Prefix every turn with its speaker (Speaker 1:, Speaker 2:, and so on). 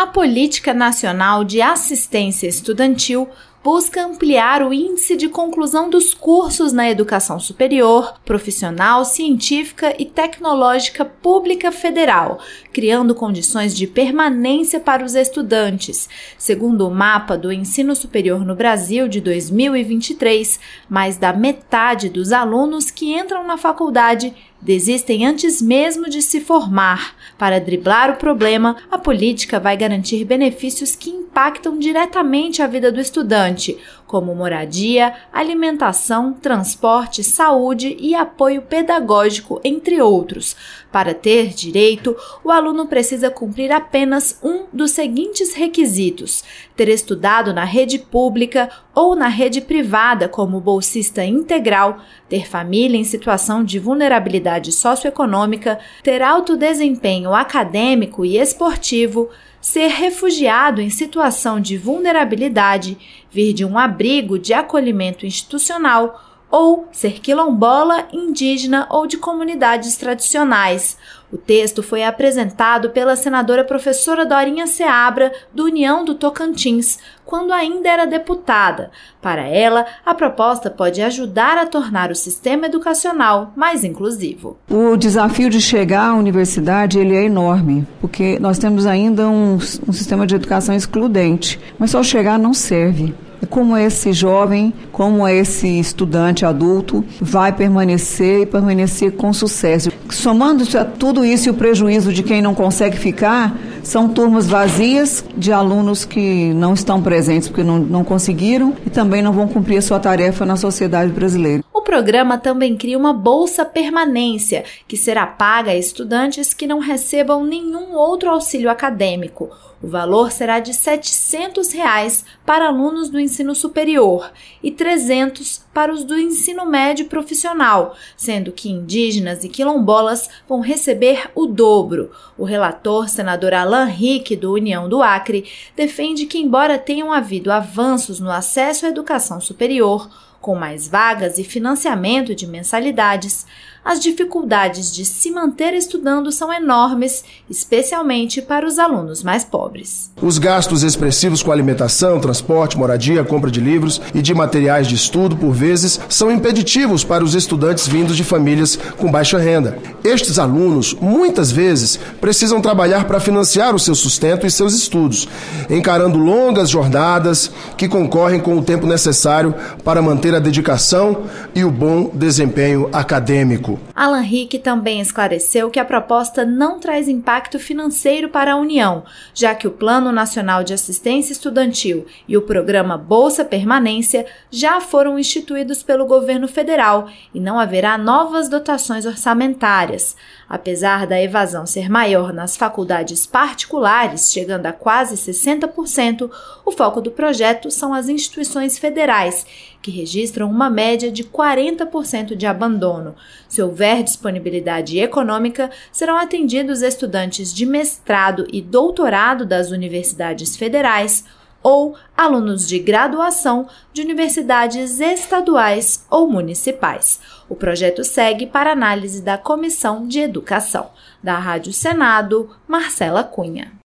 Speaker 1: A Política Nacional de Assistência Estudantil busca ampliar o índice de conclusão dos cursos na educação superior, profissional, científica e tecnológica pública federal, criando condições de permanência para os estudantes. Segundo o mapa do ensino superior no Brasil de 2023, mais da metade dos alunos que entram na faculdade desistem antes mesmo de se formar. Para driblar o problema, a política vai garantir benefícios que impactam diretamente a vida do estudante, como moradia, alimentação, transporte, saúde e apoio pedagógico, entre outros. Para ter direito, o aluno precisa cumprir apenas um dos seguintes requisitos: ter estudado na rede pública ou na rede privada como bolsista integral, ter família em situação de vulnerabilidade socioeconômica, ter alto desempenho acadêmico e esportivo, ser refugiado em situação de vulnerabilidade, vir de um abrigo de acolhimento institucional ou ser quilombola, indígena ou de comunidades tradicionais. O texto foi apresentado pela senadora professora Dorinha Seabra, do União do Tocantins, quando ainda era deputada. Para ela, a proposta pode ajudar a tornar o sistema educacional mais inclusivo.
Speaker 2: O desafio de chegar à universidade ele é enorme, porque nós temos ainda um sistema de educação excludente, mas só chegar não serve. Como esse jovem, como esse estudante adulto vai permanecer e permanecer com sucesso. Somando tudo isso e o prejuízo de quem não consegue ficar, são turmas vazias de alunos que não estão presentes porque não conseguiram e também não vão cumprir a sua tarefa na sociedade brasileira.
Speaker 1: O programa também cria uma bolsa permanência, que será paga a estudantes que não recebam nenhum outro auxílio acadêmico. O valor será de R$ 700 para alunos do ensino superior e R$ 300 para os do ensino médio profissional, sendo que indígenas e quilombolas vão receber o dobro. O relator, senador Alan Rick, do União do Acre, defende que, embora tenham havido avanços no acesso à educação superior, com mais vagas e financiamento de mensalidades, as dificuldades de se manter estudando são enormes, especialmente para os alunos mais pobres.
Speaker 3: Os gastos expressivos com alimentação, transporte, moradia, compra de livros e de materiais de estudo, por vezes, são impeditivos para os estudantes vindos de famílias com baixa renda. Estes alunos, muitas vezes, precisam trabalhar para financiar o seu sustento e seus estudos, encarando longas jornadas que concorrem com o tempo necessário para manter a dedicação e o bom desempenho acadêmico.
Speaker 1: Alan Rick também esclareceu que a proposta não traz impacto financeiro para a União, já que o Plano Nacional de Assistência Estudantil e o programa Bolsa Permanência já foram instituídos pelo governo federal e não haverá novas dotações orçamentárias. Apesar da evasão ser maior nas faculdades particulares, chegando a quase 60%, o foco do projeto são as instituições federais, que registram uma média de 40% de abandono. Se houver disponibilidade econômica, serão atendidos estudantes de mestrado e doutorado das universidades federais ou alunos de graduação de universidades estaduais ou municipais. O projeto segue para análise da Comissão de Educação. Da Rádio Senado, Marcela Cunha.